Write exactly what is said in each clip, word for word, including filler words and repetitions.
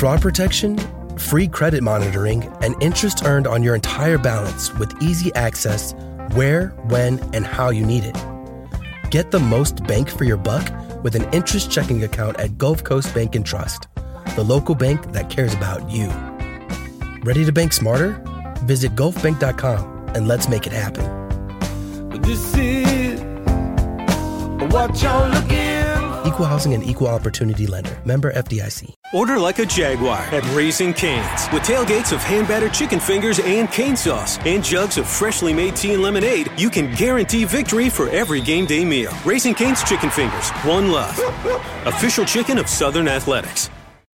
fraud protection, free credit monitoring, and interest earned on your entire balance with easy access where, when, and how you need it. Get the most bank for your buck with an interest checking account at Gulf Coast Bank and Trust, the local bank that cares about you. Ready to bank smarter? Visit gulf bank dot com and let's make it happen. This is what you're looking. Equal housing and equal opportunity lender. Member F D I C. Order like a Jaguar at Raising Cane's. With tailgates of hand-battered chicken fingers and cane sauce and jugs of freshly made tea and lemonade, you can guarantee victory for every game day meal. Raising Cane's Chicken Fingers. One love. Official chicken of Southern Athletics.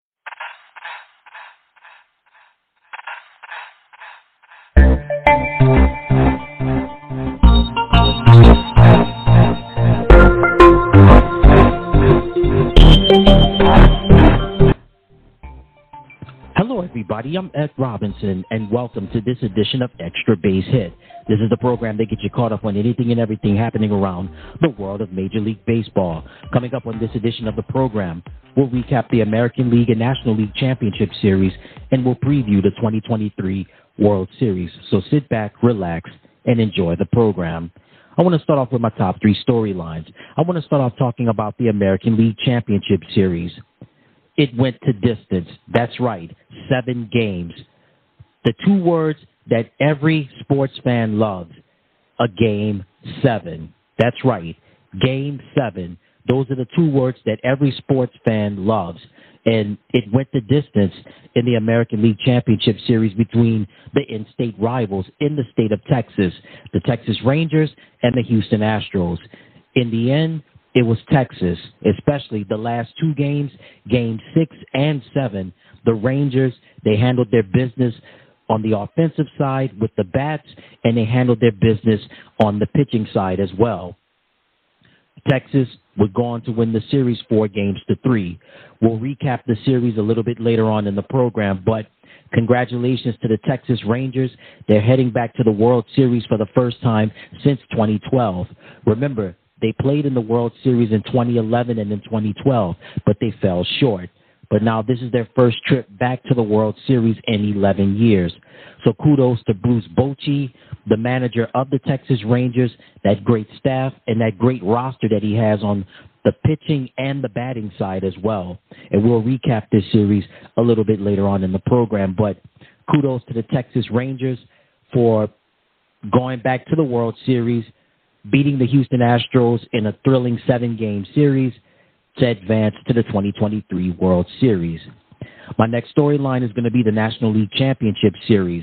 Hello, everybody. I'm Ed Robinson, and welcome to this edition of Extra Base Hit. This is the program that gets you caught up on anything and everything happening around the world of Major League Baseball. Coming up on this edition of the program, we'll recap the American League and National League Championship Series, and we'll preview the twenty twenty-three World Series. So sit back, relax, and enjoy the program. I want to start off with my top three storylines. I want to start off talking about the American League Championship Series. It went to distance. That's right, seven games. The two words that every sports fan loves, a game seven. That's right, game seven. Those are the two words that every sports fan loves. And it went the distance in the American League Championship Series between the in-state rivals in the state of Texas, the Texas Rangers and the Houston Astros. In the end, it was Texas, especially the last two games, game six and seven. The Rangers, they handled their business on the offensive side with the bats, and they handled their business on the pitching side as well. Texas would go on to win the series four games to three. We'll recap the series a little bit later on in the program, but congratulations to the Texas Rangers. They're heading back to the World Series for the first time since twenty twelve. Remember, they played in the World Series in twenty eleven and in twenty twelve, but they fell short. But now this is their first trip back to the World Series in eleven years. So kudos to Bruce Bochy, the manager of the Texas Rangers, that great staff and that great roster that he has on the pitching and the batting side as well. And we'll recap this series a little bit later on in the program. But kudos to the Texas Rangers for going back to the World Series, beating the Houston Astros in a thrilling seven-game series to advance to the twenty twenty-three World Series. My next storyline is going to be the National League Championship Series.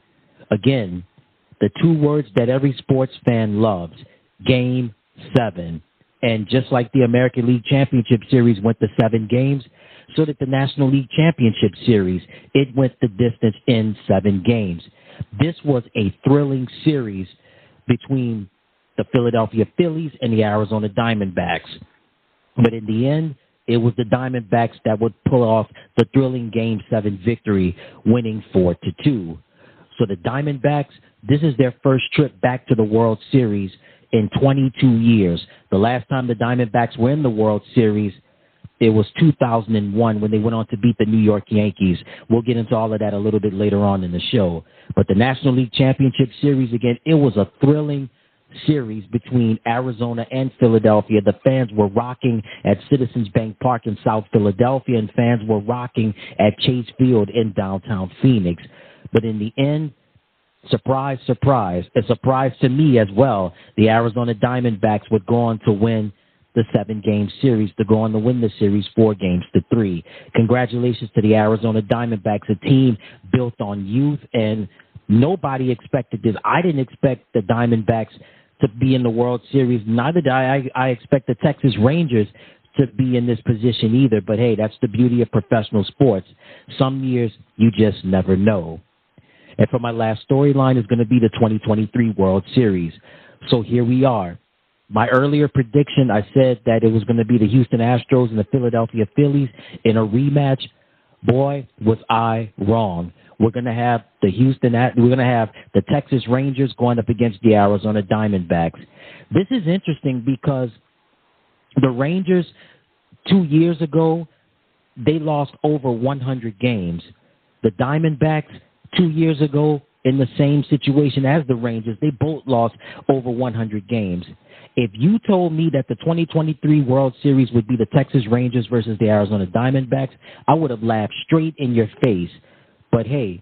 Again, the two words that every sports fan loves, Game seven. And just like the American League Championship Series went to seven games, so did the National League Championship Series. It went the distance in seven games. This was a thrilling series between the Philadelphia Phillies and the Arizona Diamondbacks. But in the end, it was the Diamondbacks that would pull off the thrilling Game seven victory, winning four to two. So the Diamondbacks, this is their first trip back to the World Series in twenty-two years. The last time the Diamondbacks were in the World Series, it was two thousand one when they went on to beat the New York Yankees. We'll get into all of that a little bit later on in the show. But the National League Championship Series, again, it was a thrilling series between Arizona and Philadelphia. The fans were rocking at Citizens Bank Park in South Philadelphia, and fans were rocking at Chase Field in downtown Phoenix. But in the end, surprise, surprise, a surprise to me as well, the Arizona Diamondbacks would go on to win the seven-game series, to go on to win the series four games to three. Congratulations to the Arizona Diamondbacks, a team built on youth, and nobody expected this. I didn't expect the Diamondbacks to be in the World Series. Neither did I. I, I expect the Texas Rangers to be in this position either. But, hey, that's the beauty of professional sports. Some years you just never know. And for my last storyline is going to be the twenty twenty-three World Series. So here we are. My earlier prediction, I said that it was going to be the Houston Astros and the Philadelphia Phillies in a rematch. Boy, was I wrong. We're going to have the Houston, we're going to have the Texas Rangers going up against the Arizona Diamondbacks. This is interesting because the Rangers two years ago, they lost over one hundred games. The Diamondbacks, two years ago, in the same situation as the Rangers, they both lost over one hundred games. If you told me that the twenty twenty-three World Series would be the Texas Rangers versus the Arizona Diamondbacks, I would have laughed straight in your face. But hey,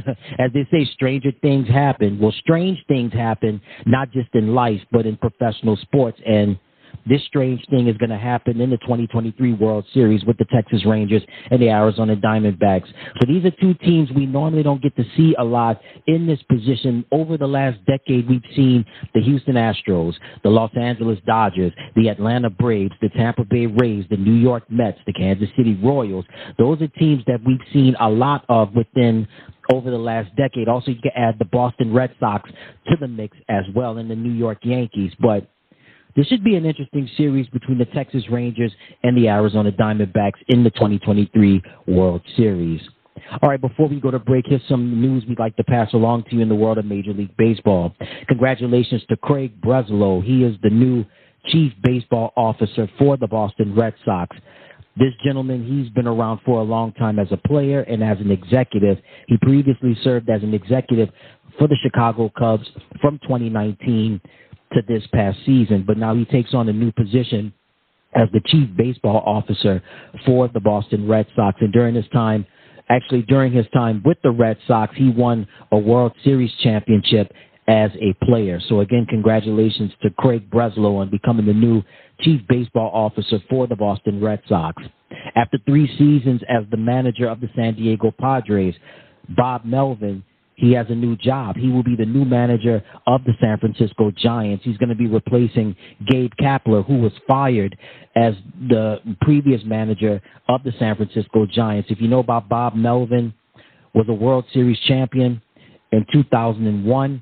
as they say, stranger things happen. Well, strange things happen, not just in life, but in professional sports. And this strange thing is going to happen in the twenty twenty-three World Series with the Texas Rangers and the Arizona Diamondbacks. So these are two teams we normally don't get to see a lot in this position. Over the last decade, we've seen the Houston Astros, the Los Angeles Dodgers, the Atlanta Braves, the Tampa Bay Rays, the New York Mets, the Kansas City Royals. Those are teams that we've seen a lot of within over the last decade. Also, you can add the Boston Red Sox to the mix as well, and the New York Yankees. But this should be an interesting series between the Texas Rangers and the Arizona Diamondbacks in the twenty twenty-three World Series. All right, before we go to break, here's some news we'd like to pass along to you in the world of Major League Baseball. Congratulations to Craig Breslow. He is the new Chief Baseball Officer for the Boston Red Sox. This gentleman, he's been around for a long time as a player and as an executive. He previously served as an executive for the Chicago Cubs from twenty nineteen to this past season, but now he takes on a new position as the Chief Baseball Officer for the Boston Red Sox. And during his time, actually during his time with the Red Sox, he won a World Series championship as a player. So again, congratulations to Craig Breslow on becoming the new Chief Baseball Officer for the Boston Red Sox. After three seasons as the manager of the San Diego Padres, Bob Melvin, he has a new job. He will be the new manager of the San Francisco Giants. He's going to be replacing Gabe Kapler, who was fired as the previous manager of the San Francisco Giants. If you know about Bob Melvin, was a World Series champion in two thousand one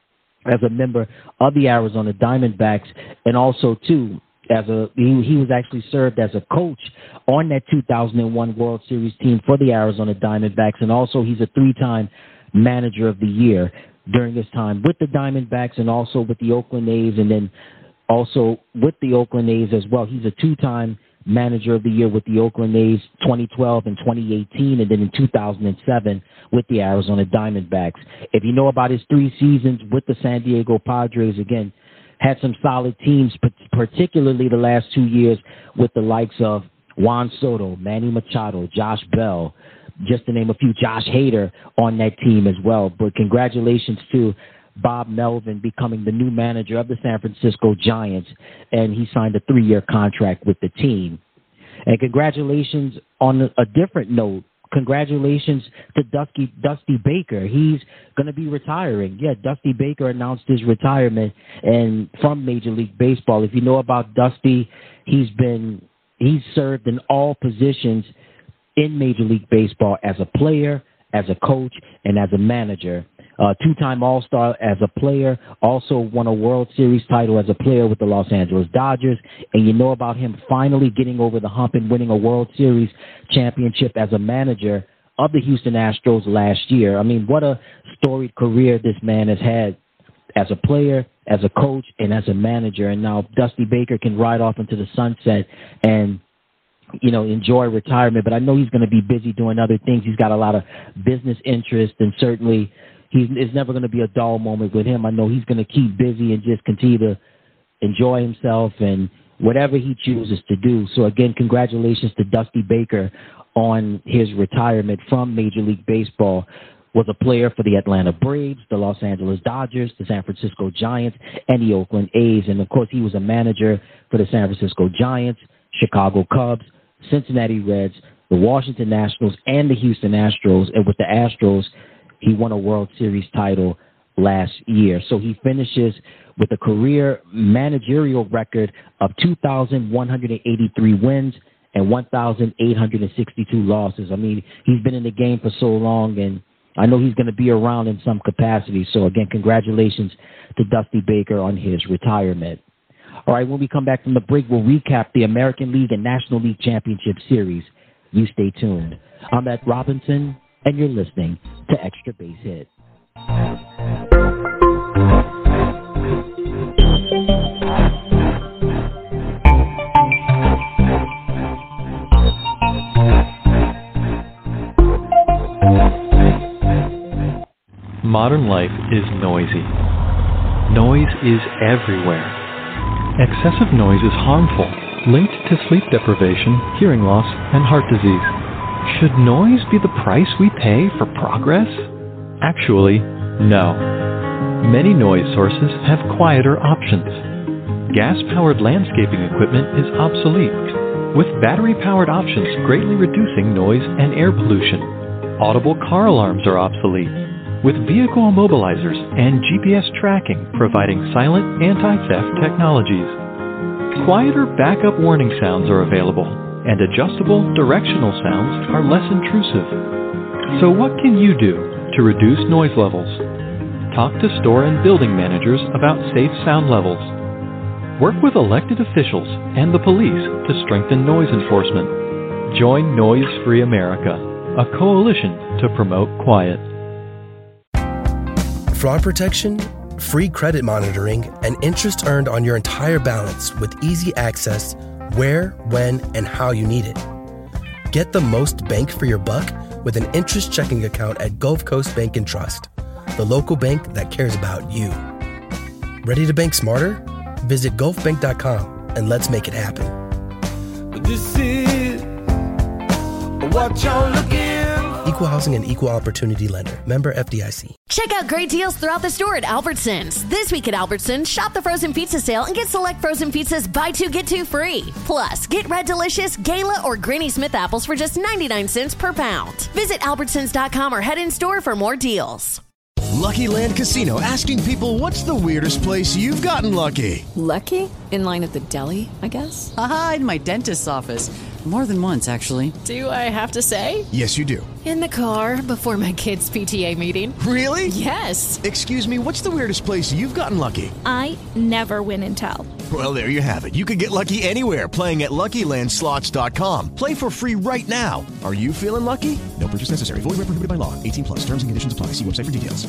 as a member of the Arizona Diamondbacks, and also, too, as a he, he was actually served as a coach on that two thousand one World Series team for the Arizona Diamondbacks, and also he's a three-time Manager of the Year during his time with the Diamondbacks and also with the Oakland A's, and then also with the Oakland A's as well. He's a two-time Manager of the Year with the Oakland A's, twenty twelve and twenty eighteen, and then in two thousand seven with the Arizona Diamondbacks. If you know about his three seasons with the San Diego Padres, again, had some solid teams, particularly the last two years with the likes of Juan Soto, Manny Machado, Josh Bell, just to name a few, Josh Hader on that team as well. But congratulations to Bob Melvin becoming the new manager of the San Francisco Giants, and he signed a three-year contract with the team. And congratulations on a different note. Congratulations to Dusty, Dusty Baker. He's going to be retiring. Yeah, Dusty Baker announced his retirement and from Major League Baseball. If you know about Dusty, he's been he's served in all positions in Major League Baseball as a player, as a coach, and as a manager. Uh, two-time All-Star as a player, also won a World Series title as a player with the Los Angeles Dodgers, and you know about him finally getting over the hump and winning a World Series championship as a manager of the Houston Astros last year. I mean, what a storied career this man has had as a player, as a coach, and as a manager, and now Dusty Baker can ride off into the sunset and you know, enjoy retirement, but I know he's going to be busy doing other things. He's got a lot of business interest, and certainly he's, it's never going to be a dull moment with him. I know he's going to keep busy and just continue to enjoy himself and whatever he chooses to do. So, again, congratulations to Dusty Baker on his retirement from Major League Baseball. Was a player for the Atlanta Braves, the Los Angeles Dodgers, the San Francisco Giants, and the Oakland A's. And, of course, he was a manager for the San Francisco Giants, Chicago Cubs, Cincinnati Reds, the Washington Nationals, and the Houston Astros. And with the Astros, he won a World Series title last year. So he finishes with a career managerial record of two thousand one hundred eighty-three wins and one thousand eight hundred sixty-two losses. I mean, he's been in the game for so long, and I know he's going to be around in some capacity. So, again, congratulations to Dusty Baker on his retirement. All right, when we come back from the break, we'll recap the American League and National League Championship Series. You stay tuned. I'm Ed Robinson, and you're listening to Extra Base Hit. Modern life is noisy. Noise is everywhere. Excessive noise is harmful, linked to sleep deprivation, hearing loss, and heart disease. Should noise be the price we pay for progress? Actually, no. Many noise sources have quieter options. Gas-powered landscaping equipment is obsolete, with battery-powered options greatly reducing noise and air pollution. Audible car alarms are obsolete, with vehicle immobilizers and G P S tracking providing silent anti-theft technologies. Quieter backup warning sounds are available, and adjustable directional sounds are less intrusive. So what can you do to reduce noise levels? Talk to store and building managers about safe sound levels. Work with elected officials and the police to strengthen noise enforcement. Join Noise Free America, a coalition to promote quiet. Fraud protection, free credit monitoring, and interest earned on your entire balance with easy access where, when, and how you need it. Get the most bank for your buck with an interest checking account at Gulf Coast Bank and Trust, the local bank that cares about you. Ready to bank smarter? Visit gulf bank dot com and let's make it happen. This is what you're looking for. Equal housing and equal opportunity lender. Member F D I C. Check out great deals throughout the store at Albertsons. This week at Albertsons, shop the frozen pizza sale and get select frozen pizzas buy two, get two free. Plus, get Red Delicious, Gala, or Granny Smith apples for just ninety-nine cents per pound. Visit Albertsons dot com or head in store for more deals. Lucky Land Casino, asking people, what's the weirdest place you've gotten lucky? Lucky? In line at the deli, I guess? Aha, in my dentist's office. More than once, actually. Do I have to say? Yes, you do. In the car before my kids' P T A meeting. Really? Yes. Excuse me, what's the weirdest place you've gotten lucky? I never win and tell. Well, there you have it. You can get lucky anywhere, playing at Lucky Land Slots dot com. Play for free right now. Are you feeling lucky? No purchase necessary. Void where prohibited by law. eighteen plus. Terms and conditions apply. See website for details.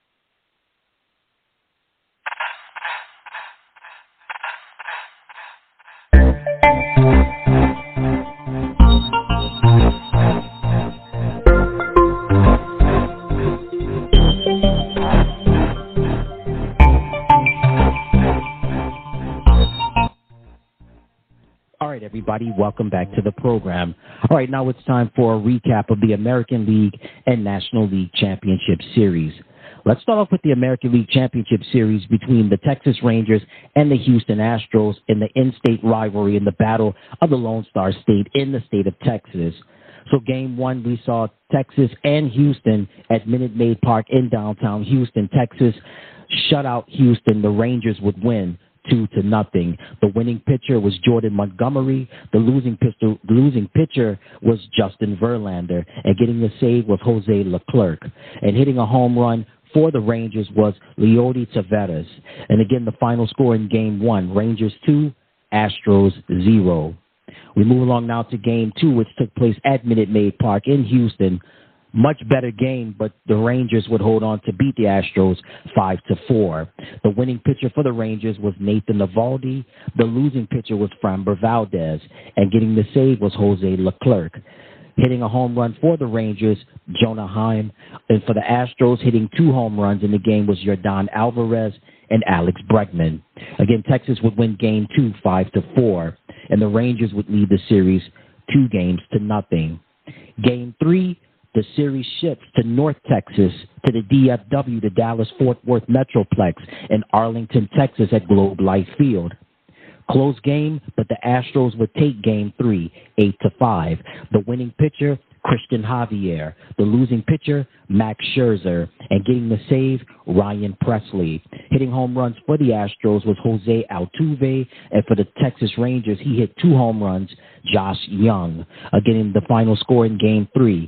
All right, everybody, welcome back to the program. All right, now it's time for a recap of the American League and National League Championship Series. Let's start off with the American League Championship Series between the Texas Rangers and the Houston Astros in the in-state rivalry in the Battle of the Lone Star State in the state of Texas. So game one, we saw Texas and Houston at Minute Maid Park in downtown Houston, Texas. Shut out Houston. The Rangers would win two to nothing. The winning pitcher was Jordan Montgomery. The losing pitcher, the losing pitcher was Justin Verlander. And getting the save was Jose Leclerc. And hitting a home run for the Rangers was Leody Taveras. And again, the final score in game one, Rangers two, Astros zero. We move along now to game two, which took place at Minute Maid Park in Houston. Much better game, but the Rangers would hold on to beat the Astros five to four. The winning pitcher for the Rangers was Nathan Eovaldi. The losing pitcher was Framber Valdez. And getting the save was Jose Leclerc. Hitting a home run for the Rangers, Jonah Heim. And for the Astros, hitting two home runs in the game was Yordan Alvarez and Alex Bregman. Again, Texas would win game two, five to four. And the Rangers would lead the series two games to nothing. Game three, the series shifts to North Texas, to the D F W, the Dallas-Fort Worth Metroplex in Arlington, Texas at Globe Life Field. Close game, but the Astros would take game three, eight to five. The winning pitcher, Christian Javier. The losing pitcher, Max Scherzer. And getting the save, Ryan Presley. Hitting home runs for the Astros was Jose Altuve. And for the Texas Rangers, he hit two home runs, Josh Young. Again, the final score in game three,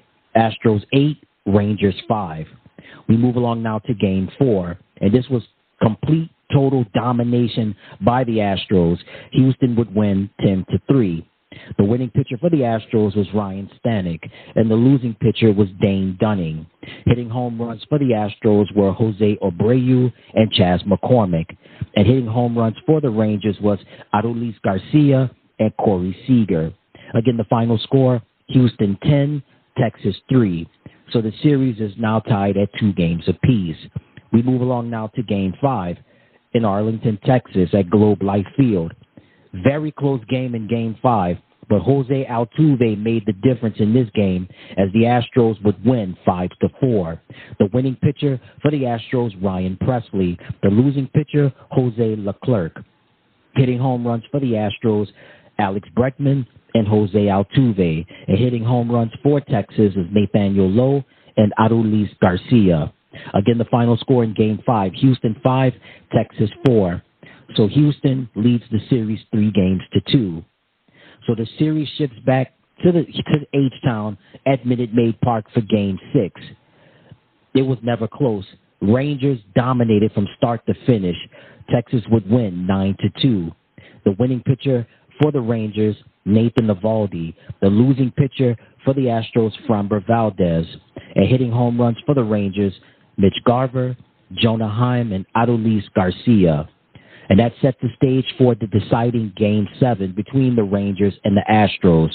Astros eight, Rangers five. We move along now to game four, and this was complete, total domination by the Astros. Houston would win ten to three. The winning pitcher for the Astros was Ryan Stanek, and the losing pitcher was Dane Dunning. Hitting home runs for the Astros were Jose Abreu and Chas McCormick, and hitting home runs for the Rangers was Adolis Garcia and Corey Seager. Again, the final score, Houston ten, Texas three. So the series is now tied at two games apiece. We move along now to Game five in Arlington, Texas at Globe Life Field. Very close game in Game five, but Jose Altuve made the difference in this game as the Astros would win five to four. The winning pitcher for the Astros, Ryan Presley. The losing pitcher, Jose Leclerc. Hitting home runs for the Astros, Alex Bregman and Jose Altuve. And hitting home runs for Texas is Nathaniel Lowe and Adolis Garcia. Again, the final score in Game five, Houston five, Texas four. So Houston leads the series three games to two. So the series shifts back to the to H-Town at Minute Maid Park for Game six. It was never close. Rangers dominated from start to finish. Texas would win nine to two. The winning pitcher for the Rangers, Nathan Eovaldi. The losing pitcher for the Astros, Framber Valdez. And hitting home runs for the Rangers, Mitch Garver, Jonah Heim, and Adolis Garcia. And that set the stage for the deciding Game seven between the Rangers and the Astros.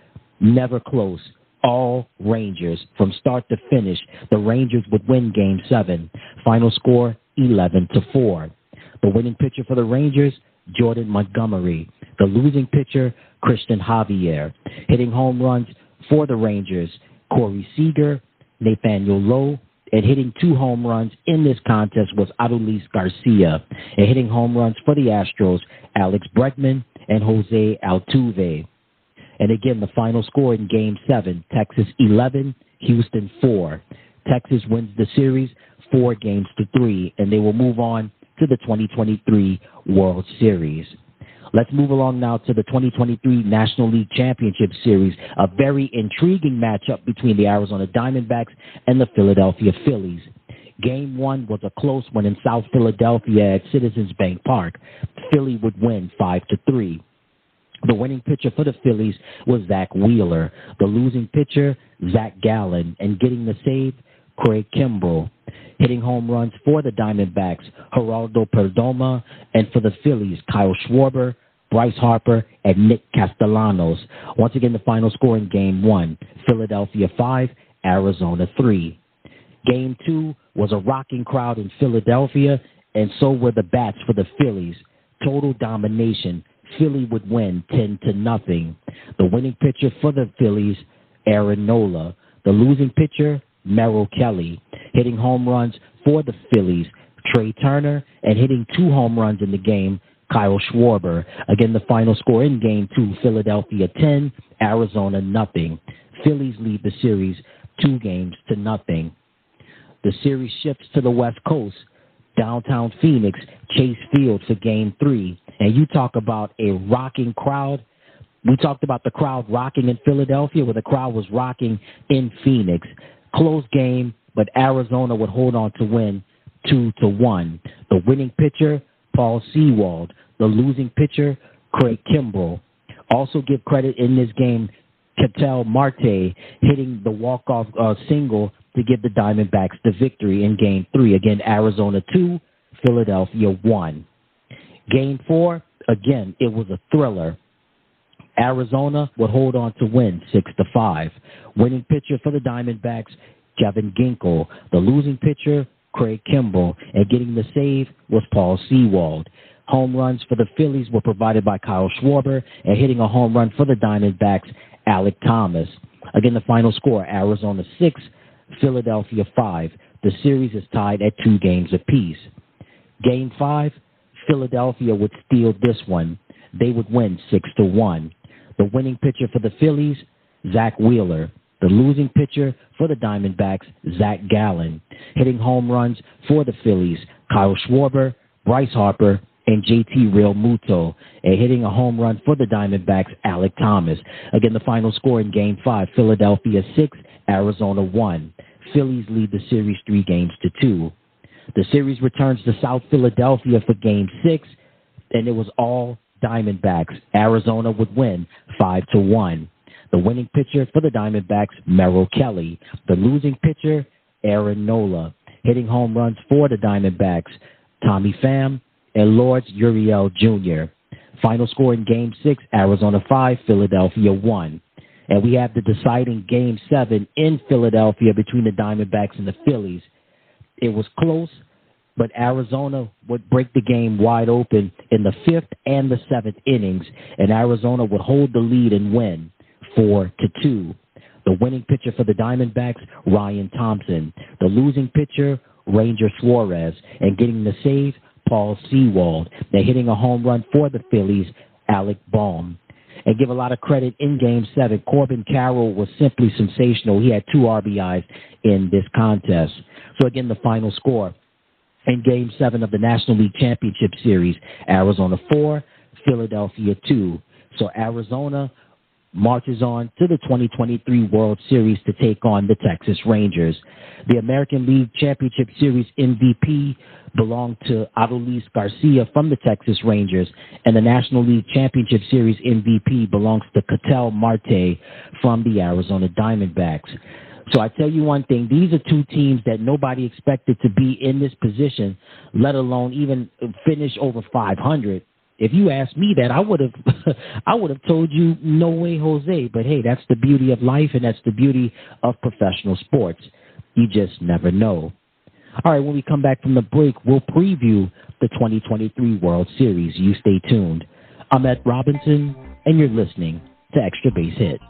Never close. All Rangers. From start to finish, the Rangers would win Game seven. Final score, eleven to four. The winning pitcher for the Rangers, Jordan Montgomery. The losing pitcher, Christian Javier. Hitting home runs for the Rangers, Corey Seager, Nathaniel Lowe, and hitting two home runs in this contest was Adolis Garcia. And hitting home runs for the Astros, Alex Bregman and Jose Altuve. And again, the final score in Game seven, Texas eleven, Houston four. Texas wins the series four games to three, and they will move on to the twenty twenty-three World Series. Let's move along now to the twenty twenty-three National League Championship Series, a very intriguing matchup between the Arizona Diamondbacks and the Philadelphia Phillies. Game one was a close one in South Philadelphia at Citizens Bank Park. Philly would win five to three. The winning pitcher for the Phillies was Zach Wheeler. The losing pitcher, Zach Gallen, and getting the save, Craig Kimbrell. Hitting home runs for the Diamondbacks, Geraldo Perdomo, and for the Phillies, Kyle Schwarber, Bryce Harper, and Nick Castellanos. Once again, the final score in Game one, Philadelphia five, Arizona three. Game two was a rocking crowd in Philadelphia, and so were the bats for the Phillies. Total domination. Philly would win ten to nothing. The winning pitcher for the Phillies, Aaron Nola. The losing pitcher, Merrill Kelly. Hitting home runs for the Phillies, Trey Turner, and hitting two home runs in the game, Kyle Schwarber. Again, the final score in Game two, Philadelphia ten, Arizona nothing. Phillies lead the series two games to nothing. The series shifts to the West Coast, downtown Phoenix, Chase Field for Game three. And you talk about a rocking crowd. We talked about the crowd rocking in Philadelphia, where the crowd was rocking in Phoenix. Close game, but Arizona would hold on to win two to one. The winning pitcher, Paul Sewald. The losing pitcher, Craig Kimbrell. Also give credit in this game, Ketel Marte hitting the walk-off uh, single to give the Diamondbacks the victory in Game three. Again, Arizona two, Philadelphia one. Game four, again, it was a thriller. Arizona would hold on to win six to five. Winning pitcher for the Diamondbacks, Kevin Ginkel. The losing pitcher, Craig Kimbrell. And getting the save was Paul Sewald. Home runs for the Phillies were provided by Kyle Schwarber, and hitting a home run for the Diamondbacks, Alec Thomas. Again, the final score, Arizona six, Philadelphia five. The series is tied at two games apiece. Game five, Philadelphia would steal this one. They would win six to one. The winning pitcher for the Phillies, Zach Wheeler. The losing pitcher for the Diamondbacks, Zach Gallen. Hitting home runs for the Phillies, Kyle Schwarber, Bryce Harper, and J T Realmuto. And hitting a home run for the Diamondbacks, Alec Thomas. Again, the final score in Game five, Philadelphia six, Arizona one. Phillies lead the series three games to two. The series returns to South Philadelphia for Game six, and it was all Diamondbacks. Arizona would win five to one. The winning pitcher for the Diamondbacks, Merrill Kelly. The losing pitcher, Aaron Nola. Hitting home runs for the Diamondbacks, Tommy Pham and Lourdes Gurriel Junior Final score in Game six, Arizona five, Philadelphia one. And we have the deciding Game seven in Philadelphia between the Diamondbacks and the Phillies. It was close, but Arizona would break the game wide open in the fifth and the seventh innings, and Arizona would hold the lead and win four to two. The winning pitcher for the Diamondbacks, Ryan Thompson. The losing pitcher, Ranger Suarez. And getting the save, Paul Sewald. They're hitting a home run for the Phillies, Alec Baum. And give a lot of credit in Game seven. Corbin Carroll was simply sensational. He had two R B Is in this contest. So, again, the final score in Game seven of the National League Championship Series, Arizona four, Philadelphia two. So Arizona marches on to the twenty twenty-three World Series to take on the Texas Rangers. The American League Championship Series M V P belonged to Adolis Garcia from the Texas Rangers, and the National League Championship Series M V P belongs to Ketel Marte from the Arizona Diamondbacks. So I tell you one thing, these are two teams that nobody expected to be in this position, let alone even finish over five hundred. If you asked me that, I would have I would have told you no way, Jose. But, hey, that's the beauty of life, and that's the beauty of professional sports. You just never know. All right, when we come back from the break, we'll preview the twenty twenty-three World Series. You stay tuned. I'm Ed Robinson, and you're listening to Extra Base Hit.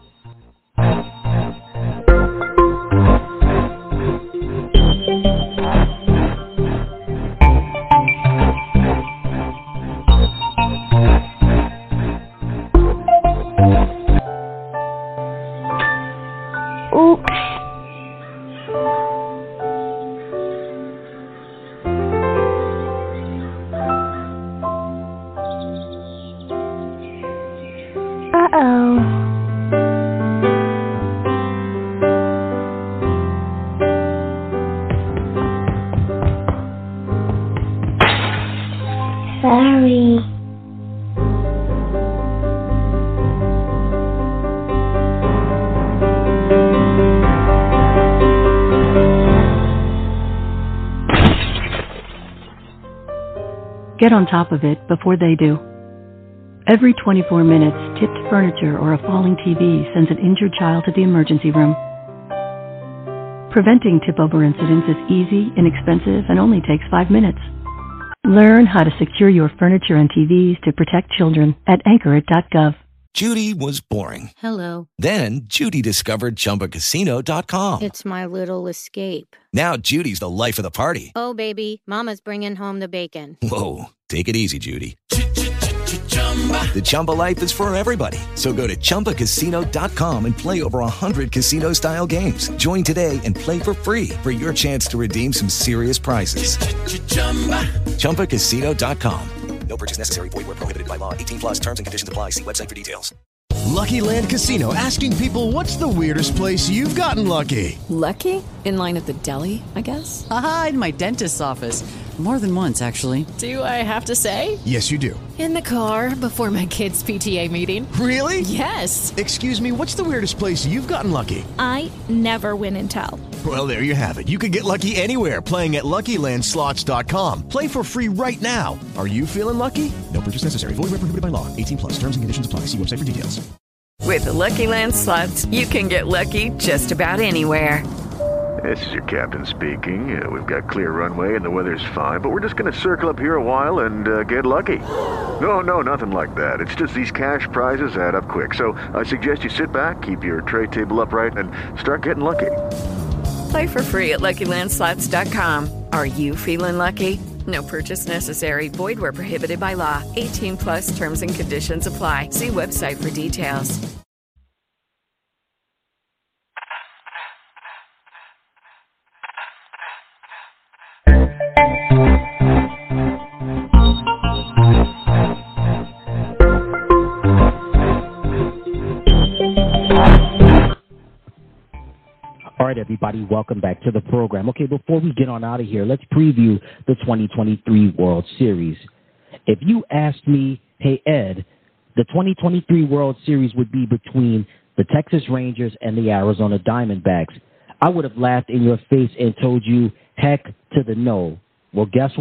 Get on top of it before they do. Every twenty-four minutes, tipped furniture or a falling T V sends an injured child to the emergency room. Preventing tip-over incidents is easy, inexpensive, and only takes five minutes. Learn how to secure your furniture and T Vs to protect children at anchor it dot gov. Judy was boring. Hello. Then Judy discovered Chumba Casino dot com. It's my little escape. Now Judy's the life of the party. Oh, baby, mama's bringing home the bacon. Whoa, take it easy, Judy. The Chumba life is for everybody. So go to Chumba Casino dot com and play over one hundred casino-style games. Join today and play for free for your chance to redeem some serious prizes. Chumba Casino dot com. No purchase necessary. Void where prohibited by law. eighteen plus terms and conditions apply. See website for details. Lucky Land Casino, asking people, what's the weirdest place you've gotten lucky? Lucky? In line at the deli, I guess? Aha, in my dentist's office. More than once, actually. Do I have to say? Yes, you do. In the car before my kids' P T A meeting. Really? Yes. Excuse me, what's the weirdest place you've gotten lucky? I never win and tell. Well, there you have it. You can get lucky anywhere, playing at Lucky Land Slots dot com. Play for free right now. Are you feeling lucky? No purchase necessary. Void where prohibited by law. eighteen plus. Terms and conditions apply. See website for details. With the Lucky Land Slots, you can get lucky just about anywhere. This is your captain speaking. Uh, we've got clear runway and the weather's fine, but we're just going to circle up here a while and uh, get lucky. No, no, nothing like that. It's just these cash prizes add up quick. So I suggest you sit back, keep your tray table upright, and start getting lucky. Play for free at Lucky Land Slots dot com. Are you feeling lucky? No purchase necessary. Void where prohibited by law. eighteen plus terms and conditions apply. See website for details. All right, everybody, welcome back to the program. Okay, before we get on out of here, let's preview the twenty twenty-three World Series. If you asked me, hey, Ed, the twenty twenty-three World Series would be between the Texas Rangers and the Arizona Diamondbacks, I would have laughed in your face and told you, heck to the no. Well, guess what?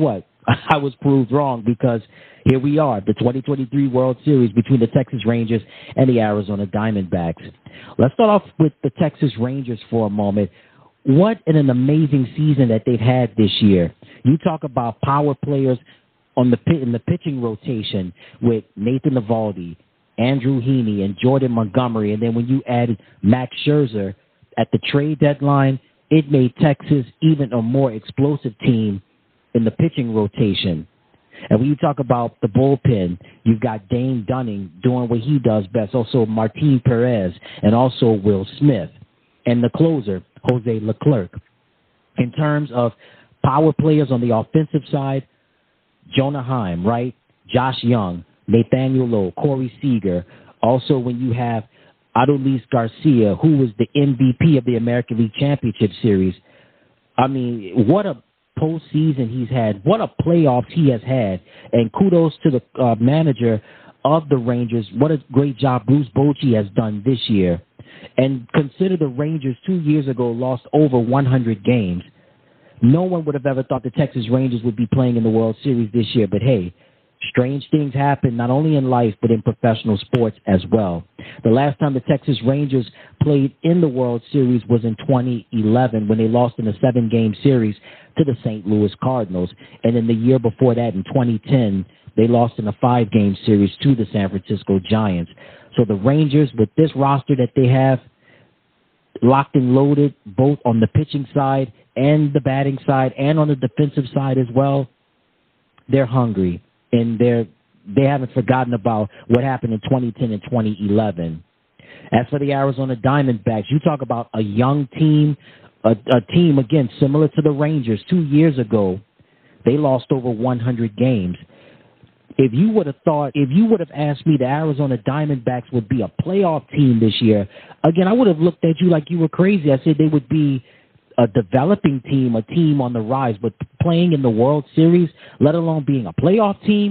I was proved wrong, because here we are, the twenty twenty-three World Series between the Texas Rangers and the Arizona Diamondbacks. Let's start off with the Texas Rangers for a moment. What an amazing season that they've had this year. You talk about power players on the pit, in the pitching rotation with Nathan Eovaldi, Andrew Heaney, and Jordan Montgomery. And then when you added Max Scherzer at the trade deadline, it made Texas even a more explosive team in the pitching rotation. And when you talk about the bullpen, you've got Dane Dunning doing what he does best, also Martin Perez, and also Will Smith. And the closer, Jose Leclerc. In terms of power players on the offensive side, Jonah Heim, right? Josh Young, Nathaniel Lowe, Corey Seager. Also, when you have Adolis Garcia, who was the M V P of the American League Championship Series. I mean, what a postseason he's had. What a playoffs he has had. And kudos to the uh, manager of the Rangers. What a great job Bruce Bochy has done this year. And consider the Rangers two years ago lost over one hundred games. No one would have ever thought the Texas Rangers would be playing in the World Series this year. But hey, strange things happen not only in life but in professional sports as well. The last time the Texas Rangers played in the World Series was in twenty eleven when they lost in a seven-game series to the Saint Louis Cardinals. And in the year before that, in twenty ten, they lost in a five-game series to the San Francisco Giants. So the Rangers, with this roster that they have, locked and loaded, both on the pitching side and the batting side and on the defensive side as well, they're hungry. And they're, they haven't forgotten about what happened in twenty ten and twenty eleven. As for the Arizona Diamondbacks, you talk about a young team, a, a team, again, similar to the Rangers. Two years ago, they lost over one hundred games. If you would have thought, if you would have asked me the Arizona Diamondbacks would be a playoff team this year, again, I would have looked at you like you were crazy. I said they would be a developing team, a team on the rise, but playing in the World Series, let alone being a playoff team,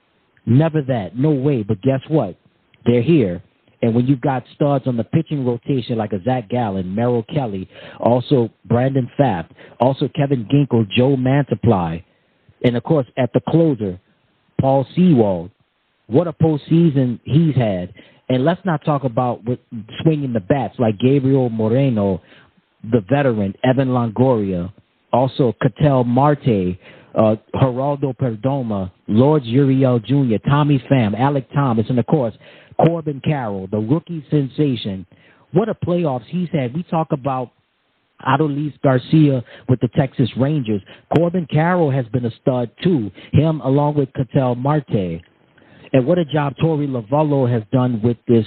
never that. No way. But guess what? They're here. And when you've got studs on the pitching rotation like a Zach Gallen, Merrill Kelly, also Brandon Pfaff, also Kevin Ginkel, Joe Mantiply, and, of course, at the closer, Paul Sewald, what a postseason he's had. And let's not talk about with swinging the bats like Gabriel Moreno, the veteran, Evan Longoria, also Ketel Marte, uh, Geraldo Perdomo, Lourdes Uriel Junior, Tommy Pham, Alec Thomas, and, of course, Corbin Carroll, the rookie sensation. What a playoffs he's had. We talk about Adolis Garcia with the Texas Rangers. Corbin Carroll has been a stud, too, him along with Ketel Marte. And what a job Torey Lovullo has done with this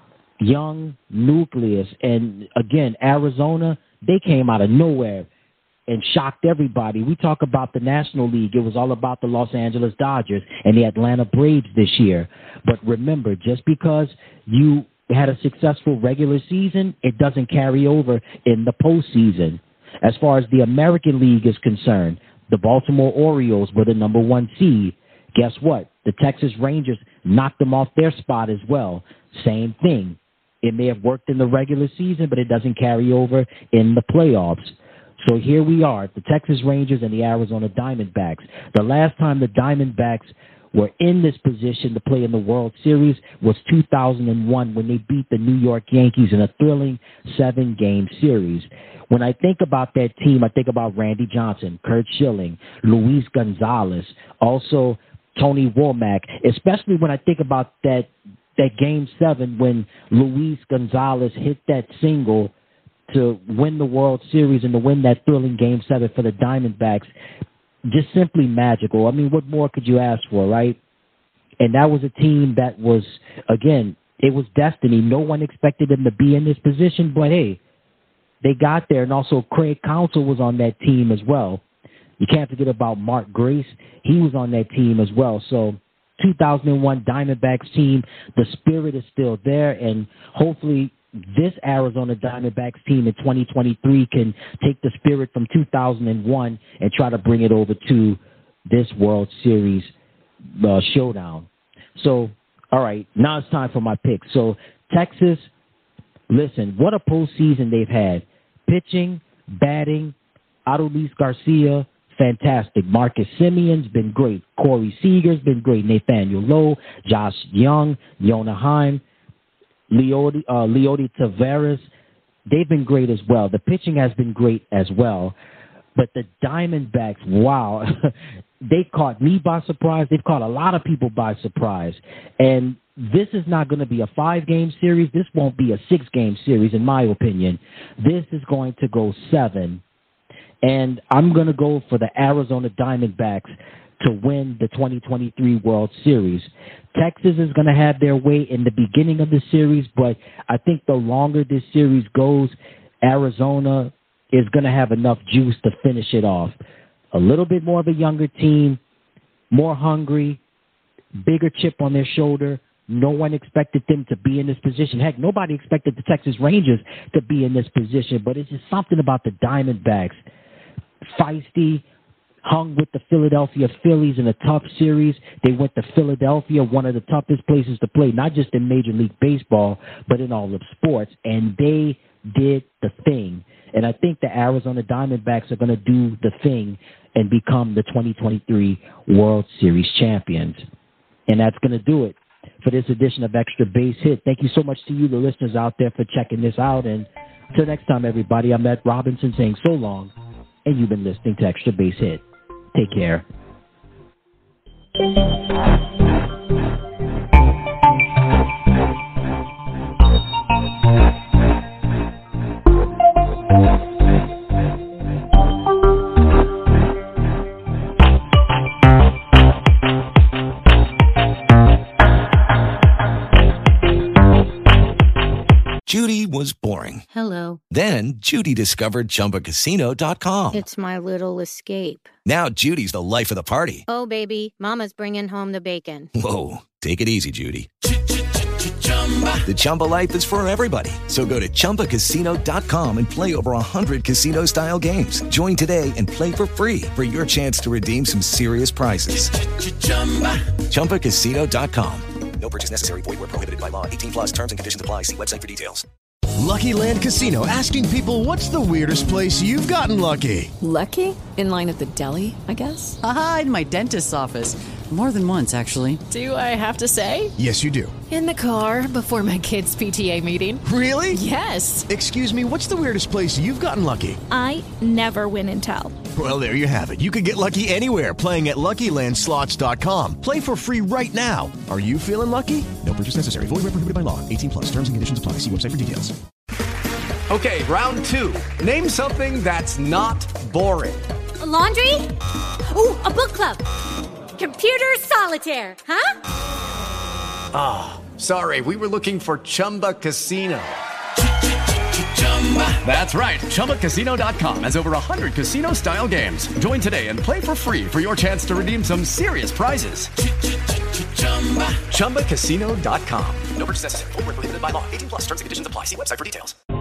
young nucleus. And, again, Arizona, they came out of nowhere and shocked everybody. We talk about the National League. It was all about the Los Angeles Dodgers and the Atlanta Braves this year. But remember, just because you had a successful regular season, it doesn't carry over in the postseason. As far as the American League is concerned, the Baltimore Orioles were the number one seed. Guess what? The Texas Rangers knocked them off their spot as well. Same thing. It may have worked in the regular season, but it doesn't carry over in the playoffs. So here we are, the Texas Rangers and the Arizona Diamondbacks. The last time the Diamondbacks were in this position to play in the World Series was two thousand one when they beat the New York Yankees in a thrilling seven-game series. When I think about that team, I think about Randy Johnson, Curt Schilling, Luis Gonzalez, also Tony Womack, especially when I think about that that game seven when Luis Gonzalez hit that single to win the World Series and to win that thrilling game seven for the Diamondbacks. Just simply magical. I mean, what more could you ask for, right? And that was a team that was, again, it was destiny. No one expected them to be in this position, but hey, they got there. And also Craig Counsell was on that team as well. You can't forget about Mark Grace. He was on that team as well. So two thousand one Diamondbacks team, the spirit is still there, and hopefully this Arizona Diamondbacks team in twenty twenty-three can take the spirit from two thousand one and try to bring it over to this World Series uh, showdown. So, all right, now it's time for my pick. So, Texas, listen, what a postseason they've had. Pitching, batting, Adolis Garcia, fantastic. Marcus Simeon's been great. Corey Seager's been great. Nathaniel Lowe, Josh Young, Yona Heim, Leody, uh, Leody Taveras. They've been great as well. The pitching has been great as well. But the Diamondbacks, wow, they caught me by surprise. They've caught a lot of people by surprise. And this is not going to be a five-game series. This won't be a six-game series, in my opinion. This is going to go seven. And I'm going to go for the Arizona Diamondbacks to win the twenty twenty-three World Series. Texas is going to have their way in the beginning of the series, but I think the longer this series goes, Arizona is going to have enough juice to finish it off. A little bit more of a younger team, more hungry, bigger chip on their shoulder. No one expected them to be in this position. Heck, nobody expected the Texas Rangers to be in this position, but it's just something about the Diamondbacks. Feisty, hung with the Philadelphia Phillies in a tough series. They went to Philadelphia, one of the toughest places to play, not just in Major League Baseball, but in all of sports, and they did the thing. And I think the Arizona Diamondbacks are going to do the thing and become the twenty twenty-three World Series champions. And that's going to do it for this edition of Extra Base Hit. Thank you so much to you, the listeners out there, for checking this out. And until next time, everybody, I'm Ed Robinson saying so long, and you've been listening to Extra Base Hit. Take care. Judy was boring. Hello. Then Judy discovered Chumba Casino dot com. It's my little escape. Now Judy's the life of the party. Oh, baby, mama's bringing home the bacon. Whoa, take it easy, Judy. The Chumba life is for everybody. So go to Chumba Casino dot com and play over one hundred casino-style games. Join today and play for free for your chance to redeem some serious prizes. Chumba Casino dot com. No purchase necessary. Void where prohibited by law. eighteen plus terms and conditions apply. See website for details. Lucky Land Casino, asking people, what's the weirdest place you've gotten lucky? Lucky? In line at the deli, I guess? Aha, in my dentist's office. More than once, actually. Do I have to say? Yes, you do. In the car before my kids' P T A meeting. Really? Yes. Excuse me, what's the weirdest place you've gotten lucky? I never win and tell. Well, there you have it. You can get lucky anywhere, playing at Lucky Land Slots dot com. Play for free right now. Are you feeling lucky? No purchase necessary. Void where prohibited by law. eighteen plus. Terms and conditions apply. See website for details. Okay, round two. Name something that's not boring. A laundry? Ooh, a book club. Computer solitaire, huh? Ah, oh, sorry. We were looking for Chumba Casino. That's right. Chumba Casino dot com has over one hundred casino-style games. Join today and play for free for your chance to redeem some serious prizes. Chumba Casino dot com. No purchase necessary. Void where prohibited by law. eighteen plus. Terms and conditions apply. See website for details.